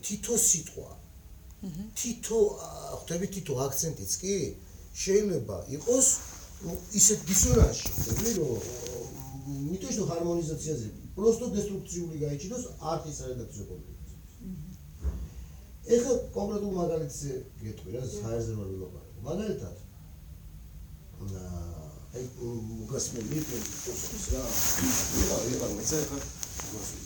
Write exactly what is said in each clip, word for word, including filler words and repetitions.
თითო სიტყვა თითო ხვდები თითო აქცენტიც კი შეიძლება იყოს ისეთ დისონანსში ხდები რომ მითო что harmonizაციაზე просто деструქციული გაიჭიდოს არტის რედაქციო კომპლექსი. ეხლა კონკრეტულ მაგალითს გეტყვი რა საერთოდ ვარ ვილაპარაკო. მაგალითად აი გასმენ მიფრენ პოსტს რა. რა იყო მეცე ეხლა გასვიდა.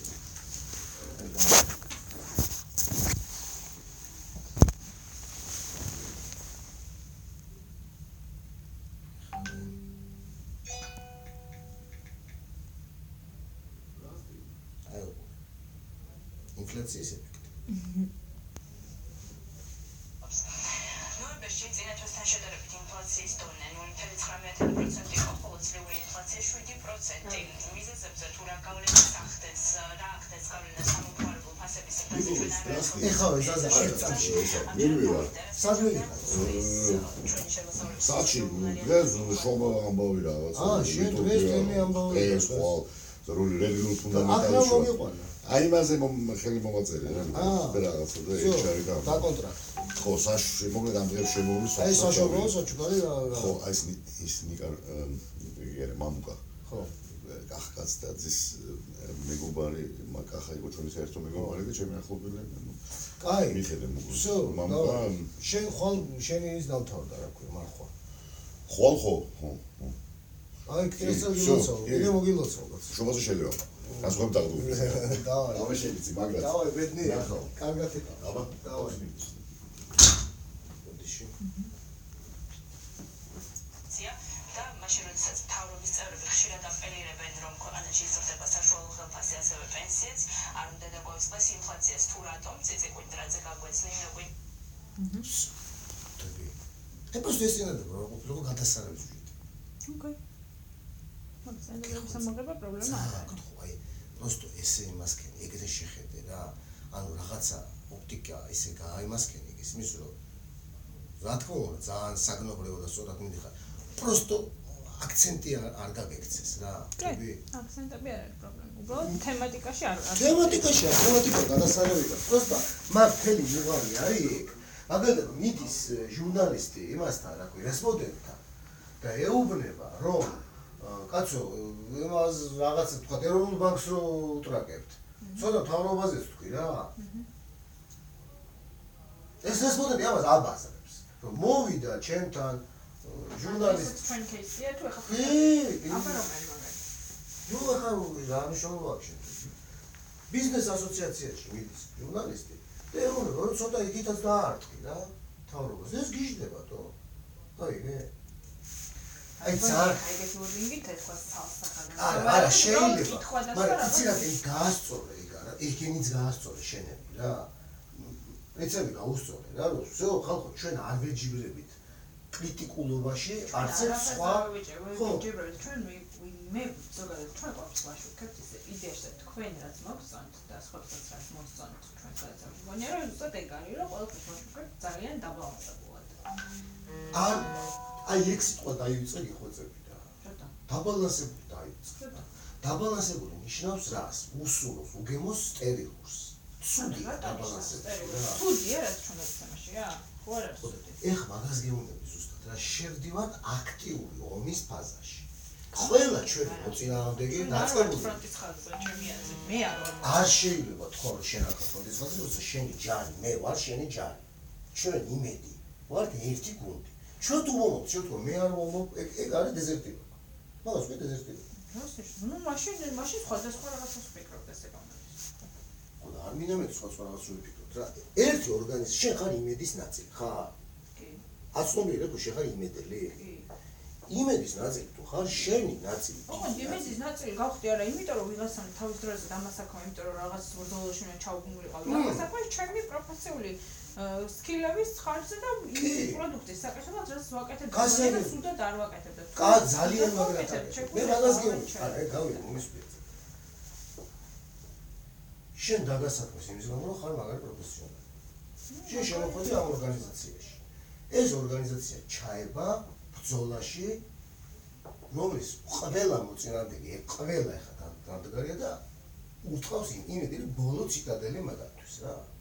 ინფლაციის ეფექტი. ნოემბერში წინა თვესთან შედარებით ინფლაციის დონე ნული ფاصლე ცხრამეტ პროცენტი იყო, ხოლო წლიური ინფლაცია შვიდი პროცენტი. მიზეზებზე თუ რა გავლენას ახდენს, რა ახდენს გავლენას სამომხმარებლო ფასების სექტორზე ჩვენ არ ვიცით. ეხლა ზაზა ერთ წამში მივიდა. საჯველი. საჩი დღეს შობა ამბავი რაღაცა. აა შენ დღეს თემი ამბავი. ეს ხო როლი რეგულარულ აქ რა ფუნდამენტალში. მოგიყვანა? აი მასე ხელი მომაწერე რა რაღაცა და ეჩარი და და კონტრაქტი. ხო საშ მოკლედ ამ დღეს შემოვლის აი საშუალო საჩუქარი ხო აი ის ნიკა იგერე მამუკა ხო კახკაც და ის მეგობარი მაკახა იყო ჩვენი საერთო მეგობარი და ჩემი ახლობელი კაი მიხედე მოკლედ всё მამუკა შენ ხვალ შენი ის დავთავრდა რა ქვია მარხვა ხვალ ხო ხო აი კეთილად გილოცავ იგე მოგილოცავ შობაზე შეიძლება გასხობ დაგდუბი დავაი აბა შეიძლება მაგრამ დავაი ბედნი კარგად ეკა აბა დავაი და მაშინ როდესაც მთავრობის წევრები ხშირად აპელირებენ რომ ქვეყანაში იზრდება საშუალო ხელფასი ასევე პენსიაც არ უნდა დაგვაწყდეს ინფლაციას თუ რატომ წიწიყვით დრაზე გაგვეცნინებინ აი просто ეს είναι το როგორ გადასარევი ვიდე ოკეი მაგას სამოგება პრობლემა არ არის აი просто ესე იმასკენ ეგრე შეხედე რა ანუ რაღაცა ოპტიკა ისე გააიმასკენ ის იმის რომ რა თქმა უნდა ძალიან საგნობრივო და სწორად მიდიხარ просто აქცენტი არ გაგექცეს რა კი აქცენტები არ არის პრობლემა უბრალოდ თემატიკაში არ არის თემატიკაში არ თემატიკა გადასარევი და просто მაგ თელი მიღალი არის ეგ მაგალითად მიდის ჟურნალისტი იმასთან რა ქვია რესპონდენტთან და ეუბნება რომ კაცო იმას რაღაც თქვა ეროვნულ ბანკს რო უტრაკებთ ცოტა თავრობაზეც თქვი რა ეს რესპონდენტი ამას აბაზრებს რომ მოვიდა ჩემთან ჟურნალისტი ჩვენ кейსია თუ ეხლა კი აბა რომელი მაგარი ნუ ახლა რა მნიშვნელობა აქვს ბიზნეს ასოციაციაში მიდის ჟურნალისტი და ეუბნება რომ ცოტა იგითაც დაარტყი რა თავრობას ეს გიждდებათო აი მე აი ძარ აი ეს ვორდინგი თექვა ცალსახადო არა არა შეიძლება მაგრამ იცი რა ის გაასწორე ეგ არა ეგენიც გაასწორე შენები რა ეცები გაუსწორე რა რომ всё ხალხო ჩვენ არ ვეჯიბრებით კრიტიკულობაში არც ერთ სხვა ხო ვეჯიბრებით ჩვენ მე ზოგადად ჩვენ ყოფს ვაშუქებთ ის იდეაში თქვენ რაც მოგწონთ და სხვასაც რაც მოგწონთ ჩვენ საერთოდ მგონია რომ ზუსტად ეგ არის რომ ყველაფერს ვაშუქებთ ძალიან დაბალანსებულად ან აი ეგ სიტყვა დაივიწყე გიხვეწები და რატო დაბალანსებული დაივიწყე დაბალანსებული ნიშნავს რას უსუროს უგემოს სტერილურს ცუდი დაბალანსებული ცუდია რაც ჩვენ ვცემაში რა ხო არა ცუდი ეხ მაგას გეუბნები ზუსტად რა შევდივართ აქტიური ომის ფაზაში ყველა ჩვენი მოწინააღმდეგე დაწყებული ფრონტის ხაზზე ჩემი აზრით მე არ ვარ არ შეიძლება თქვა რომ შენ ახლა ფრონტის ხაზზე როცა შენი ჯარი მე ვარ შენი ჯარი ჩვენ იმედი ვართ ერთი გუნდი ჩვენ თუ მომობ ჩვენ თუ მე არ მომობ ეგ არის დეზერტირება მაგას მე დეზერტირება რასის ნუ მაშინ მაშინ სხვადასხვა რაღაცას ვფიქრობ ესე გამოდის ხო და არ მინდა მე სხვადასხვა რაღაცას ვფიქრობ რა ერთი ორგანიზმი შენ ხარ იმედის ნაწილი ხარ კი აცნობიერებ რომ შენ ხარ იმედელი კი იმედის ნაწილი თუ ხარ შენი ნაწილი ხო იმედის ნაწილი გავხდი არა იმიტომ რომ ვიღაცამ თავის დროზე დამასაკმა იმიტომ რომ რაღაც ბრძოლაში უნდა ჩაუგმულიყავ დამასაკმა ჩემი პროფესიული სკილების ხარჯზე და პროდუქტის საკითხად რაც ვაკეთებ და სულად არ ვაკეთებ და კა ძალიან მაგრად მე მაგას გეუბნები არა ეგ გავიგე მომისმენთ შენ დაგასაქმეს იმის გამო რომ ხარ მაგარი პროფესიონალი შენ შემოხვედი ამ ორგანიზაციაში ეს ორგანიზაცია ჩაება ბრძოლაში რომლის ყველა მოწინააღმდეგე ყველა ახლა დამდგარია და უთავს იმედი რომ ბოლო ციტადელი მაგათვის რა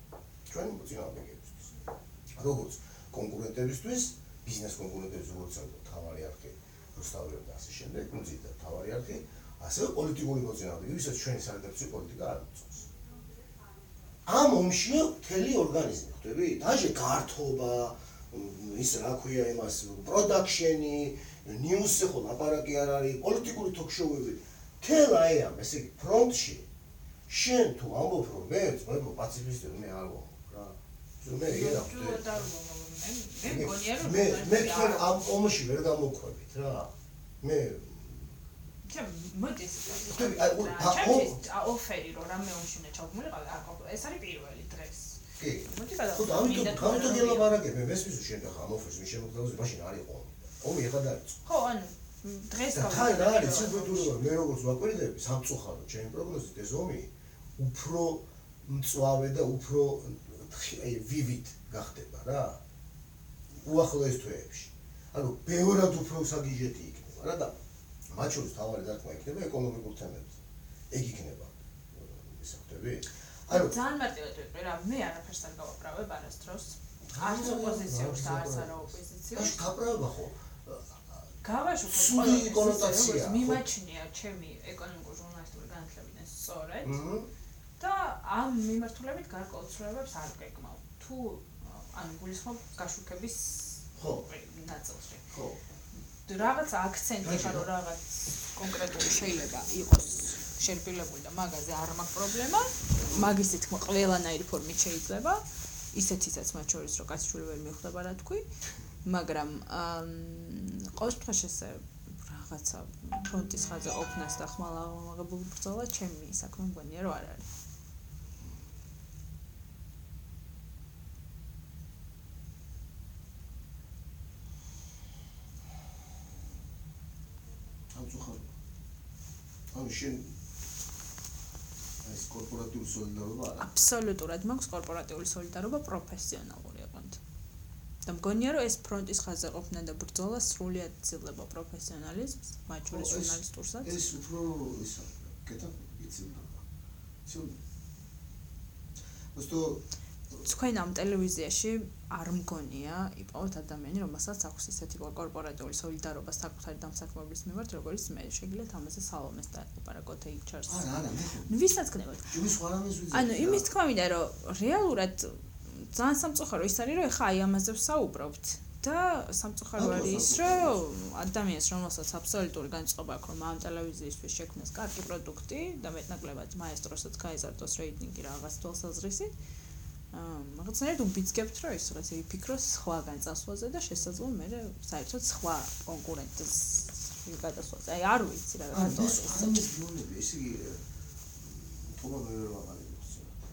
ჩვენი მოწინააღმდეგეებისთვის. როგორც კონკურენტებისთვის, ბიზნეს კონკურენტებს როგორც თავარი არხი, რუსთაველი და ასე შემდეგ, ну ზედა თავარი არხი, ასევე პოლიტიკური მოწინააღმდეგე, ვისაც ჩვენი სარედაქციო პოლიტიკა არ უწევს. ამ ომშია მთელი ორგანიზმი, ხვდებით? დაჟე გართობა, ის რა ქვია იმას, პროდაქშენი, ნიუსზე ხო ლაპარაკი არ არის, პოლიტიკური ток-შოუები. მთელ აი ამ, ესე იგი, ფრონტში შენ თუ ამბობ რომ მე ძმებო პაციფისტები მე არ ვარ რა. მე იერა მე მგონია რომ მე მე თქვენ ამ ომში ვერ გამოვხვებით რა. მე ჩემ მოდის აი ოფერი რომ რამე ომში უნდა ჩავმულიყავ არ ყავ ეს არის პირველი დღეს. კი. მოდი გადავ. ხო ამიტომ ამიტომ გელაპარაკებ მე მესმის შენ და ამ ოფერს მე შემოგდავზე მაშინ არ იყო. ომი ეხლა დაიწყო. ხო ანუ დღეს ხარ რა არის სუბტიტულობა მე როგორც ვაკვირდები სამწუხარო ჩემი პროგნოზით ეს ომი უფრო მწვავე და უფრო აი ვივით გახდება რა უახლოეს თვეებში ანუ ბევრად უფრო საგიჟეთი იქნება რა და მათ შორის თავარი დარტყმა იქნება ეკონომიკურ თემებზე ეგ იქნება ისე ხვდები ანუ ძალიან მარტივად ვიყრი რა მე არაფერს არ გავაправებ არასდროს არც ოპოზიციურს და არც არა ოპოზიციურს ეს გაправება ხო გავაშუქე სუდი კონოტაცია მიმაჩნია ჩემი ეკონომიკური ჟურნალისტური განათლებიდან სწორედ და ამ მიმართულებით გარკვეულწრებებს არ გეკმავ თუ ანუ გულისხმობ გაშუქების ხო ნაწილში ხო რაღაც აქცენტი ხარ რომ რაღაც კონკრეტული შეიძლება იყოს შერბილებული და მაგაზე არ მაქვს პრობლემა მაგის თქმა ყველანაირი ფორმით შეიძლება ისეთიცაც მათ შორის რომ კაცშვილი ვერ მიხვდება რა თქვი მაგრამ ყოველ შემთხვევაში ესე რაღაცა ფრონტის ხაზზე ყოფნას და ხმალ აღმაგებულ ბრძოლა ჩემი საქმე მგონია რომ არ არის ანუ შენ ეს კორპორატიული სოლიდარობა არა აბსოლუტურად მაქვს კორპორატიული სოლიდარობა პროფესიონალური აყვანთ და მგონია რომ ეს ფრონტის ხაზზე ყოფნა და ბრძოლა სრულიად ძლება პროფესიონალიზმს მათ შორის ჟურნალისტურსაც ეს უფრო ისა კეთა იცილდება ცუ просто თქვენ ამ ტელევიზიაში არ მგონია იპოვოთ ადამიანი რომელსაც აქვს ისეთი კორპორატიული სოლიდარობა საკუთარი დამსაქმებლის მიმართ როგორც მე შეგიძლიათ ამაზე სალომეს დაეყარაკოთ ეგ ჩარს არა არა მე ვისაც გნებოთ ჯუმის ხარამის ვიძახი ანუ იმის თქმა მინდა რომ რეალურად ძალიან სამწუხარო ის არის რომ ეხა აი ამაზე ვსაუბრობთ და სამწუხარო არის ის რომ ადამიანს რომელსაც აბსოლუტური განწყობა აქვს რომ ამ ტელევიზიისთვის შექმნას კარგი პროდუქტი და მეტნაკლებად მაესტროსაც გაეზარდოს რეიტინგი რაღაც თვალსაზრისით რაღაცნაირად უბიძგებთ რომ ის რაღაც იფიქროს სხვაგან წასვლაზე და შესაძლოა მე საერთოდ სხვა კონკურენტს გადასვლაზე. აი არ ვიცი რა რატო ეს ამის გონები ესე იგი თომა მე ვერ ვაღალიბებს.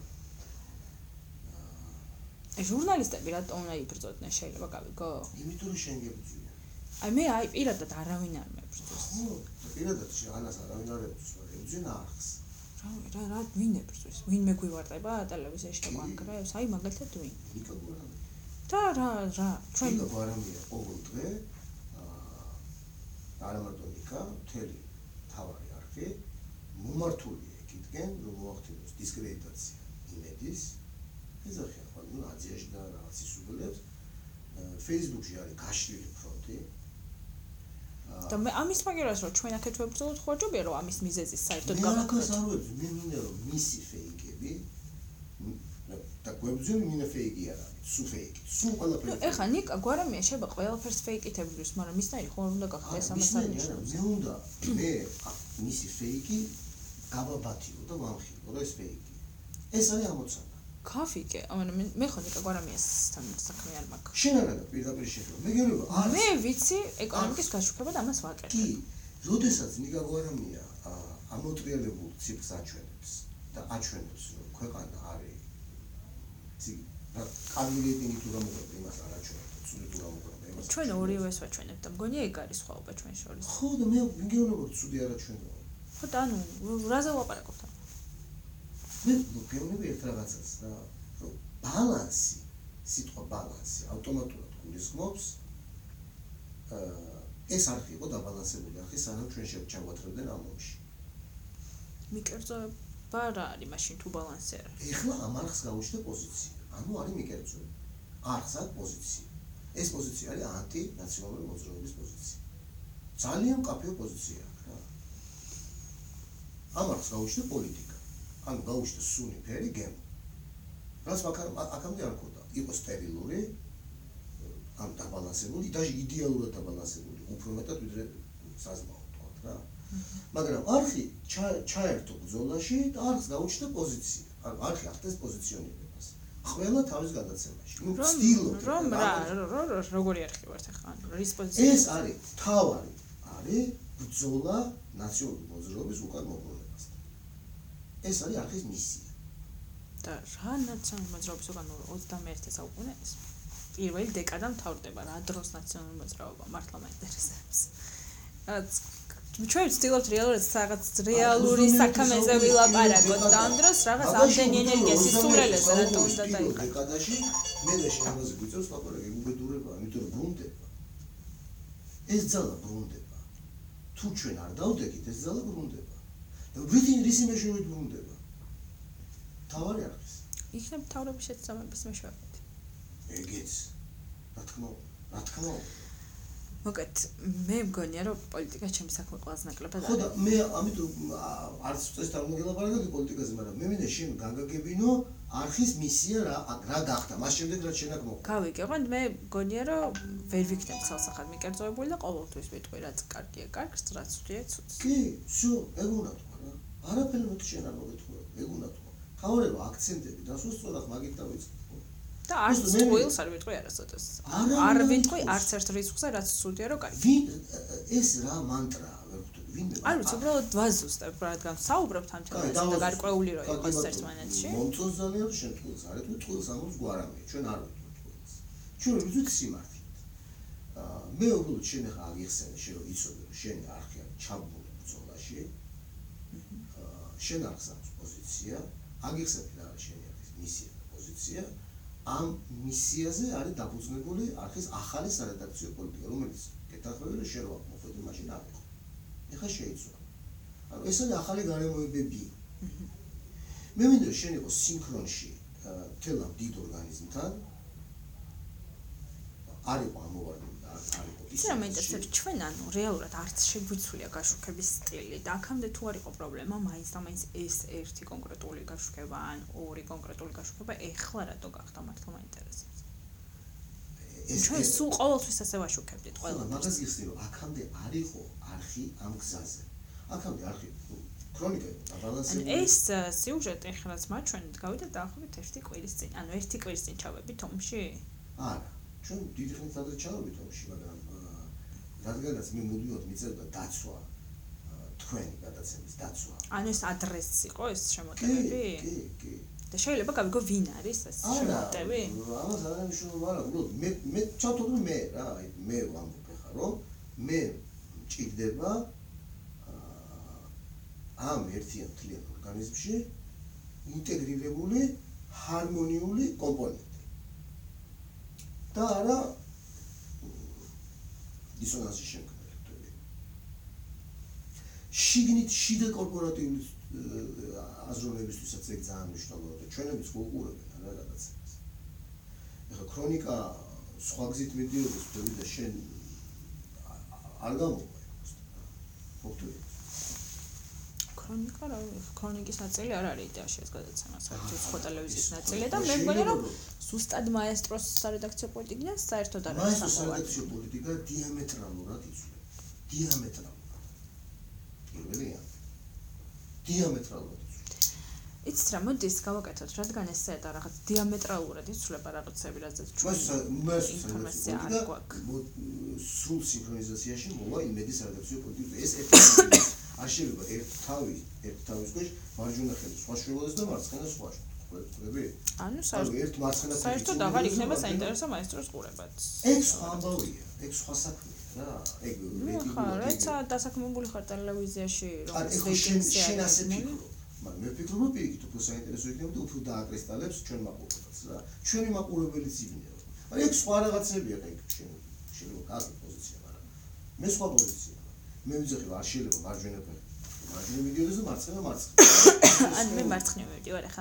აი ჟურნალისტები რატო უნდა იბრძოდნენ შეიძლება გავიგო? იმიტომ რომ შენ გებრძვია. აი მე აი პირადად არავინ არ მებრძვის. ხო, პირადად შანას არავინ არ ებრძვის, მაგრამ ებრძვიან არხს. რა რა რა ვინ ებრძვის? ვინ მეგვივარდება ტელევიზიაში და კონკრეტს? აი მაგალითად ვინ? ნიკა გვარამი. და რა რა ჩვენ ნიკა გვარამია ყოველ დღე აა არა მარტო ნიკა, მთელი თავარი არხი მომართულია იქიდან, რომ მოახდინოს დისკრედიტაცია იმედის. ეზახი ახლა ნუ აზიაში და რაღაც ისუბლებს. Facebook-ში არის გაშლილი ფრონტი. და მე ამის მაგერას რომ ჩვენ აქეთ ვებრძოლოთ ხო ჯობია რომ ამის მიზეზის საერთოდ გამოვაკლოთ. მე ახლა მე მინდა რომ მისი ფეიკები და გვებრძვი მინდა ფეიკი არა, სუ ფეიკი. სუ ყველაფერი. ეხა ნიკა გვარამია შეიძლება ყველაფერს ფეიკით ებრძვის, მაგრამ მისნაირი ხომ უნდა გახდეს ამას არ ნიშნავს. მე უნდა მე მისი ფეიკი გავაბათილო და ვამხილო და ეს ფეიკი. ეს არის ამოცანა. კაფიკე, ანუ მე ხო ნიკა გვარამიასთან საქმე არ მაქვს. შენ არა და პირდაპირ შეხება. მე გეუბნება, არა. მე ვიცი ეკონომიკის გაშუქება და ამას ვაკეთებ. კი, როდესაც ნიკა გვარამია ამოტრიალებულ ციფრს აჩვენებს და აჩვენებს რომ ქვეყანა არის ცი რა კარგი რეიტინგი თუ გამოგვიყვება იმას არ აჩვენებს, ცუდი თუ გამოგვიყვება იმას. ჩვენ ორივეს ვაჩვენებთ და მგონია ეგ არის სხვაობა ჩვენ შორის. ხო და მე მიგეუბნება რომ ცუდი არ აჩვენებო. ხო და ანუ რაზე ვაპარაკობთ? მე მიგეუბნები ერთ რაღაცას რა, რომ ბალანსი, სიტყვა ბალანსი ავტომატურად გულისხმობს აა ეს არხი იყო დაბალანსებული არხი, სანამ ჩვენ შევჩაგვათრებდნენ ამ ომში. მიკერძოება რა არის მაშინ თუ ბალანსი არის? ეხლა ამ არხს გაუჩნდა პოზიცია. ანუ არის მიკერძო. არც აქვს პოზიცია. ეს პოზიცია არის ანტინაციონალური მოძრაობის პოზიცია. ძალიან მკაფიო პოზიცია აქვს რა. ამას გაუჩნდა პოლიტიკა. ანუ გაუჩნდა სუნი ფერი გემო. რაც აქამდე არ ქონდა. იყო სტერილური, ან დაბალანსებული, даже იდეალურად დაბალანსებული, უფრო მეტად ვიდრე საზმაო თქვათ რა. მაგრამ არხი ჩაერთო ბრძოლაში და არხს გაუჩნდა პოზიცია. ანუ არხი ახდენს პოზიციონირებას. ყველა თავის გადაცემაში. ნუ ცდილობენ. რომ რა, როგორი არხი ვართ ახლა? რის პოზიცია? ეს არის თავარი, არის ბრძოლა ნაციონალური მოძრაობის უკან მობრუნებასთან. ეს არის არხის მისია. და რა ნაციონალური მოძრაობის უკან ოცდამეერთე საუკუნეში პირველი დეკადა მთავრდება რა დროს ნაციონალური მოძრაობა მართლა მაინტერესებს. რაც ჩვენ ვცდილობთ რეალურად რაღაც რეალური საქმეზე ვილაპარაკოთ და ამ დროს რაღაც ამდენი ენერგია სისულელეზე რატო უნდა დაიყო. დეკადაში მე და შემაზე გვიწევს ლაპარაკი უბედურება, იმიტომ რომ ბრუნდება. ეს ძალა ბრუნდება. თუ ჩვენ არ დავდეგით, ეს ძალა ბრუნდება. და within რის იმეშვით ბრუნდება. თავარი არის. იქნებ თავრობის შეცდომების მეშვეობით. ეგეც. რა თქმა უნდა, რა თქმა უნდა. მოკეთ, მე მგონია რომ პოლიტიკა ჩემი საქმე ყველაზე ნაკლებად არის. ხო და მე ამიტომ არც წეს არ მოგელაპარაკე პოლიტიკაზე, მაგრამ მე მინდა შენ გაგაგებინო არხის მისია რა რა გახდა. მას შემდეგ რაც შენ აქ მოხდა. გავიგებთ, მე მგონია რომ ვერ ვიქნებ ცალსახად მიკერძოებული და ყოველთვის ვიტყვი რაც კარგია კარგს, რაც ცუდია ცუდს. კი, всё, ეგ უნდა თქვა რა. არაფერი მოდი შენ არ მოგეთხოვე, ეგ უნდა თქვა. თავარება აქცენტები დასვას სწორად მაგით დავიწყე. და არც წყვილს არ ვიტყვი არასოდეს. არ ვიტყვი არც ერთ რიცხვზე, რაც ცუდია რომ კარგი. ეს რა მანტრაა, ვერ ხვდები, ვინმე. არ ვიცი, უბრალოდ ვაზუსტებ, რადგან საუბრობთ ამ თემაზე და გარკვეული რო იყოს ერთმანეთში. მომწონს ძალიან შენ წყვილს, არ ეტყვი წყვილს ამოს გვარამე, ჩვენ არ ვიტყვით წყვილს. ჩვენ ვიცით სიმართლით. აა მე უბრალოდ შენ ახლა აგიხსენე, შენ რომ იცოდე, რომ შენი არხი არის ჩაბმული ბრძოლაში. აა შენ არხს აქვს პოზიცია, აგიხსენე რა არის შენი არხის მისია და პოზიცია. ამ მისიაზე არის დაფუძნებული არხის ახალი სარედაქციო პოლიტიკა, რომელიც გეთანხმები რომ შენ რა მოხდა მაშინ არ იყო. ეხლა შეიცვალა. ანუ ეს არის ახალი გარემოებები. მე მინდა რომ შენ იყო სინქრონში თელ ამ დიდ ორგანიზმთან. არ იყო ამოვარდნილი და არ იყო ის რა მეინტერესებს ჩვენ ანუ რეალურად არც შეგვიცვლია გაშუქების სტილი და აქამდე თუ არ იყო პრობლემა, მაინც და მაინც ეს ერთი კონკრეტული გაშუქება ან ორი კონკრეტული გაშუქება ეხლა რატო გახდა მართლა მაინტერესებს. ჩვენ სულ ყოველთვის ასე ვაშუქებდით ყველაფერს. მაგას იხსნი რომ აქამდე არ იყო არხი ამ გზაზე. აქამდე არხი ქრონიკა იყო დაბალანსებული. ეს სიუჟეტი ეხლაც მათ ჩვენ გავიდა დაახლოებით ერთი კვირის წინ. ანუ ერთი კვირის წინ ჩავებით ომში? არა. ჩვენ დიდი ხნით ადრე ჩავებით ომში, მაგრამ რადგანაც მე მოდიოდ მიწევდა დაცვა თქვენი გადაცემის დაცვა. ანუ ეს ადრესს იყო ეს შემოტევები? კი, კი. და შეიძლება გავიგო ვინ არის ეს შემოტევი? არა, ამას არ მნიშვნელობა არა, უბრალოდ მე მე ჩავთვალე მე რა, მე ვამბობ ხა რომ მე მჭირდება ამ ერთიან თლიან ორგანიზმში ინტეგრირებული ჰარმონიული კომპონენტი. და არა დისონანსი შემქმნელი. შიგნით შიდა კორპორატიული აზროვნებისთვისაც ეგ ძალიან მნიშვნელოვანია და ჩვენებიც უყურებენ რა გადაცემას. ეხლა ქრონიკა სხვა გზით მიდიოდეს ვთქვი და შენ არ გამოვა იქ. ფოთვი. ქრონიკა რა ქრონიკის ნაწილი არ არის იდეაში ეს გადაცემა, საერთოდ სხვა ტელევიზიის ნაწილია და მე მგონია რომ ზუსტად მაესტროს სარედაქციო პოლიტიკიდან საერთოდ არ არის მაესტროს სარედაქციო პოლიტიკა დიამეტრალურად იცვლება. დიამეტრალურად. პირველია. დიამეტრალურად იცვლება. იცით რა, მოდი ეს გავაკეთოთ, რადგან ესე და რაღაც დიამეტრალურად იცვლება რაღაცები, რაზეც ჩვენ ინფორმაცია არ გვაქვს. სრულ სინქრონიზაციაში მოვა იმედი სარედაქციო პოლიტიკა. ეს ერთი არ შეიძლება ერთ თავი, ერთ თავის ქვეშ მარჯვენა ხელი სხვა შევოდეს და მარცხენა სხვა. ხვდები? ანუ საერთოდ აღარ იქნება საინტერესო მაესტროს ყურებაც. ეგ სხვა ამბავია, ეგ სხვა საქმეა რა. ეგ ხა, რაცა დასაქმებული ხარ ტელევიზიაში, რომ რეიტინგზე შენ ასე ფიქრობ. მაგრამ მე ვფიქრობ, რომ პირიქით უფრო საინტერესო იქნება და უფრო დააკრისტალებს ჩვენ მაყურებელს რა. ჩვენი მაყურებელიც იბნია. მაგრამ ეგ სხვა რაღაცებია, ეგ შენ შეიძლება კარგი პოზიცია, მაგრამ მე სხვა პოზიცია. მე ვიძახი არ შეიძლება მარჯვენა ფეხი. მარჯვენა მიდიოდეს და მარცხენა მარცხენა. ან მე მარცხნივ მივდივარ ხა?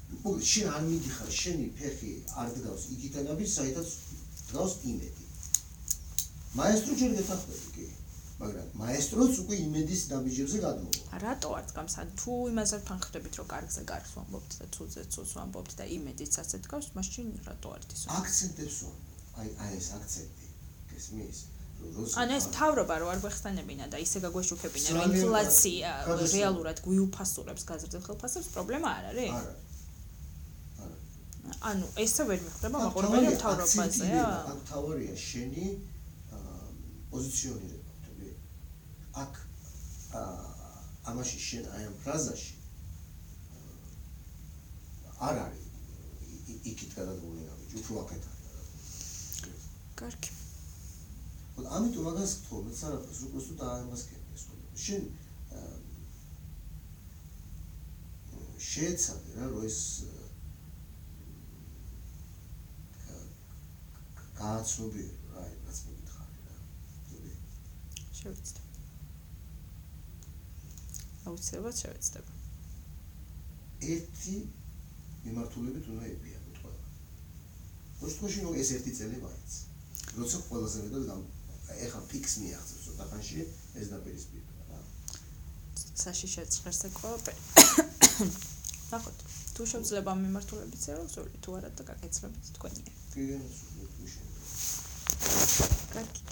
მოკლედ შენ არ მიდიხარ, შენი ფეხი არ დგავს იგითანები, საერთოდ დგავს იმედი. მაესტრო ჯერ გეთანხმები კი, მაგრამ მაესტროც უკვე იმედის ნაბიჯებზე გადმოვა. რატო არ დგამს? ან თუ იმაზე თანხმდებით, რომ კარგზე კარგს ვამბობთ და ცუდზე ცუდს ვამბობთ და იმედიც ასე დგავს, მაშინ რატო არ დის? აქცენტებს ვამბობ. აი აი ეს აქცენტი, გესმის? ან ეს თავრობა რო არ გვეხსენებინა და ისე გაგვეშუქებინა, რომ ინფლაცია რეალურად გვიუფასურებს გაზრდილ ხელფასებს, პრობლემა არ არის? არა. არა. ანუ ესე ვერ მიხვდება მაყურებელი თავრობაზეა? აქ თავარია შენი პოზიციონირება, ხტები? აქ ამაში შენ აი ამ ფრაზაში არ არის იქით გადადგმული ნაბიჯი, უფრო აქეთ არის გადადგმული. კარგი. ამიტომ მაგას გთხოვ, სარაფას, უბრალოდ დაამასკერე ეს ყველაფერი. შენ შეეცადე რა, რომ ეს გააცნობიერო რა, რაც მოგითხარი რა. შევეცდები. აუცილებლად შევეცდები. ერთი მიმართულებით უნდა ებიაროთ ყველა. მოსტოში ნუ ეს ერთი წელი მაინც. როცა ყველაზე მეტად ეხა ფიქს მიაღწევს ცოტა ხანში ეს დაპირისპირება რა. საშიშეც ღირს ეგ ყველაფერი. ნახოთ, თუ შეიძლება მიმართულებით ზერო, თუ არა და გაგეცლებით თქვენია. კი, გენაცვლებით. კარგი.